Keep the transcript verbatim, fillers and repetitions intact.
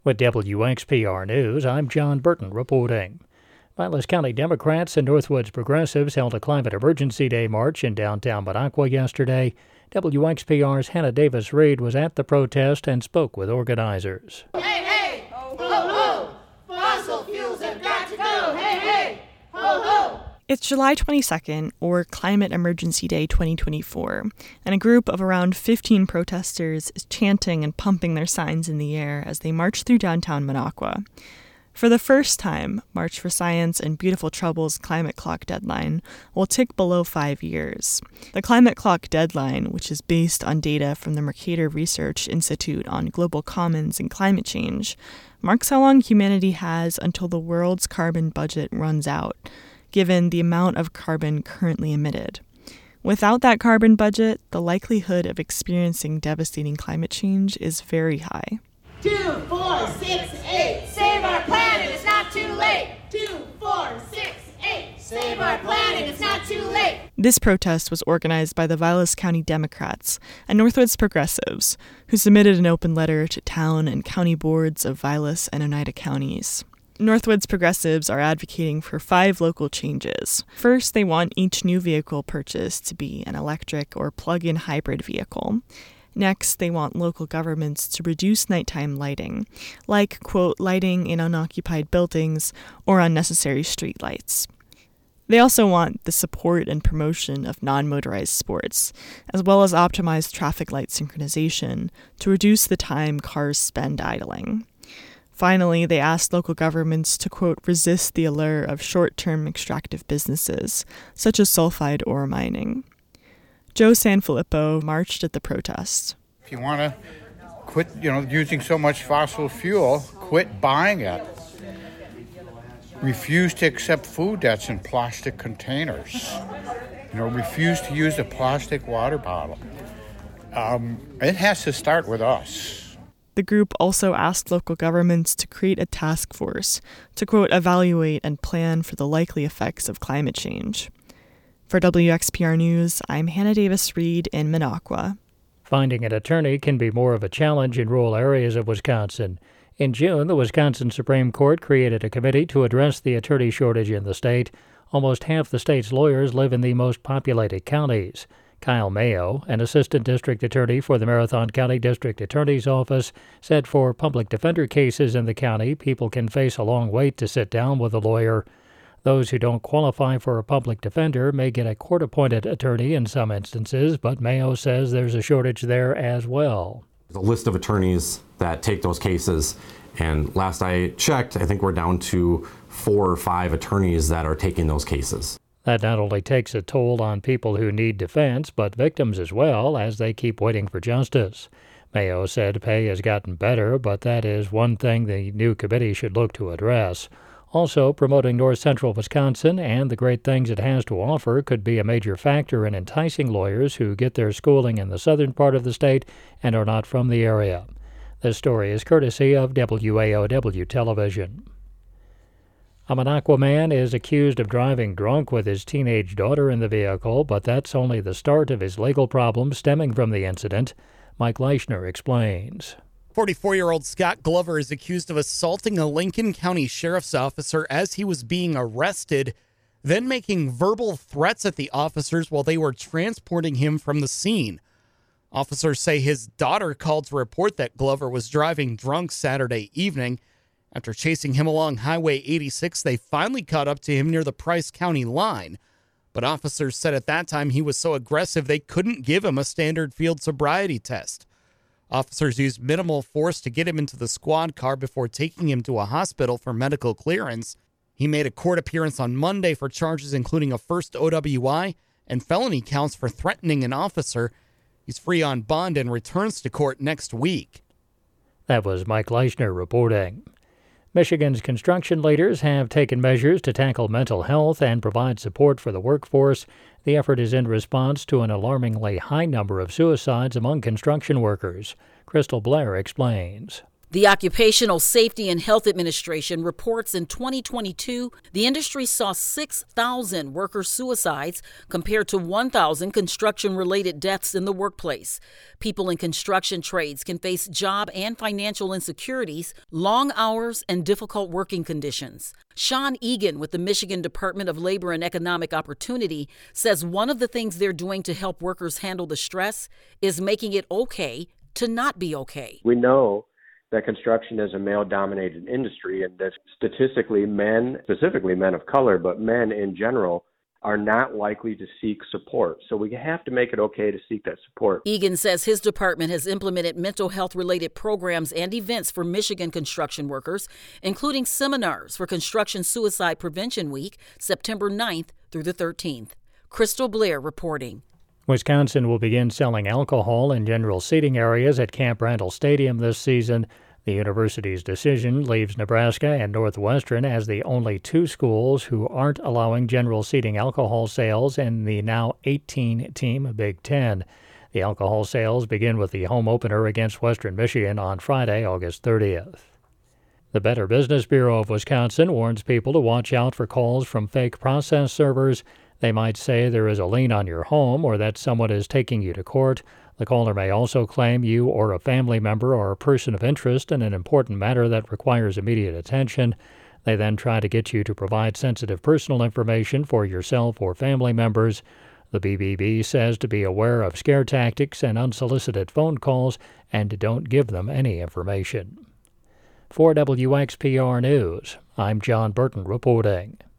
With W X P R News, I'm John Burton reporting. Vilas County Democrats and Northwoods Progressives held a Climate Emergency Day march in downtown Minocqua yesterday. W X P R's Hannah Davis-Reed was at the protest and spoke with organizers. Hey, hey! Ho, ho, ho! Fossil fuels have got to go! Hey, hey! Ho, ho! It's July twenty-second, or Climate Emergency Day twenty twenty-four, and a group of around fifteen protesters is chanting and pumping their signs in the air as they march through downtown Minocqua. For the first time, March for Science and Beautiful Trouble's climate clock deadline will tick below five years. The climate clock deadline, which is based on data from the Mercator Research Institute on global commons and climate change, marks how long humanity has until the world's carbon budget runs out, given the amount of carbon currently emitted. Without that carbon budget, the likelihood of experiencing devastating climate change is very high. Two, four, six, eight. Save our planet, it's not too late. Two, four, six, eight. Save our planet, it's not too late. This protest was organized by the Vilas County Democrats and Northwoods Progressives, who submitted an open letter to town and county boards of Vilas and Oneida counties. Northwoods Progressives are advocating for five local changes. First, they want each new vehicle purchased to be an electric or plug-in hybrid vehicle. Next, they want local governments to reduce nighttime lighting, like, quote, lighting in unoccupied buildings or unnecessary streetlights. They also want the support and promotion of non-motorized sports, as well as optimized traffic light synchronization to reduce the time cars spend idling. Finally, they asked local governments to, quote, resist the allure of short-term extractive businesses, such as sulfide ore mining. Joe Sanfilippo marched at the protest. If you want to quit, you know, using so much fossil fuel, quit buying it. Refuse to accept food that's in plastic containers. You know, refuse to use a plastic water bottle. Um, it has to start with us. The group also asked local governments to create a task force to, quote, evaluate and plan for the likely effects of climate change. For W X P R News, I'm Hannah Davis-Reed in Minocqua. Finding an attorney can be more of a challenge in rural areas of Wisconsin. In June, the Wisconsin Supreme Court created a committee to address the attorney shortage in the state. Almost half the state's lawyers live in the most populated counties. Kyle Mayo, an assistant district attorney for the Marathon County District Attorney's Office, said for public defender cases in the county, people can face a long wait to sit down with a lawyer. Those who don't qualify for a public defender may get a court-appointed attorney in some instances, but Mayo says there's a shortage there as well. There's a list of attorneys that take those cases, and last I checked, I think we're down to four or five attorneys that are taking those cases. That not only takes a toll on people who need defense, but victims as well, as they keep waiting for justice. Mayo said pay has gotten better, but that is one thing the new committee should look to address. Also, promoting north central Wisconsin and the great things it has to offer could be a major factor in enticing lawyers who get their schooling in the southern part of the state and are not from the area. This story is courtesy of W A O W Television. A Minocqua man is accused of driving drunk with his teenage daughter in the vehicle, but that's only the start of his legal problems stemming from the incident. Mike Leischner explains. forty-four-year-old Scott Glover is accused of assaulting a Lincoln County sheriff's officer as he was being arrested, then making verbal threats at the officers while they were transporting him from the scene. Officers say his daughter called to report that Glover was driving drunk Saturday evening. After chasing him along Highway eighty-six, they finally caught up to him near the Price County line. But officers said at that time he was so aggressive they couldn't give him a standard field sobriety test. Officers used minimal force to get him into the squad car before taking him to a hospital for medical clearance. He made a court appearance on Monday for charges including a first O W I and felony counts for threatening an officer. He's free on bond and returns to court next week. That was Mike Leischner reporting. Michigan's construction leaders have taken measures to tackle mental health and provide support for the workforce. The effort is in response to an alarmingly high number of suicides among construction workers. Crystal Blair explains. The Occupational Safety and Health Administration reports in twenty twenty-two, the industry saw six thousand worker suicides compared to one thousand construction-related deaths in the workplace. People in construction trades can face job and financial insecurities, long hours, and difficult working conditions. Sean Egan with the Michigan Department of Labor and Economic Opportunity says one of the things they're doing to help workers handle the stress is making it okay to not be okay. We know that construction is a male-dominated industry, and that statistically men, specifically men of color, but men in general, are not likely to seek support. So we have to make it okay to seek that support. Egan says his department has implemented mental health-related programs and events for Michigan construction workers, including seminars for Construction Suicide Prevention Week, September ninth through the thirteenth. Crystal Blair reporting. Wisconsin will begin selling alcohol in general seating areas at Camp Randall Stadium this season. The university's decision leaves Nebraska and Northwestern as the only two schools who aren't allowing general seating alcohol sales in the now eighteen-team Big Ten. The alcohol sales begin with the home opener against Western Michigan on Friday, August thirtieth. The Better Business Bureau of Wisconsin warns people to watch out for calls from fake process servers. They might say there is a lien on your home or that someone is taking you to court. The caller may also claim you or a family member are a person of interest in an important matter that requires immediate attention. They then try to get you to provide sensitive personal information for yourself or family members. The B B B says to be aware of scare tactics and unsolicited phone calls and don't give them any information. For W X P R News, I'm John Burton reporting.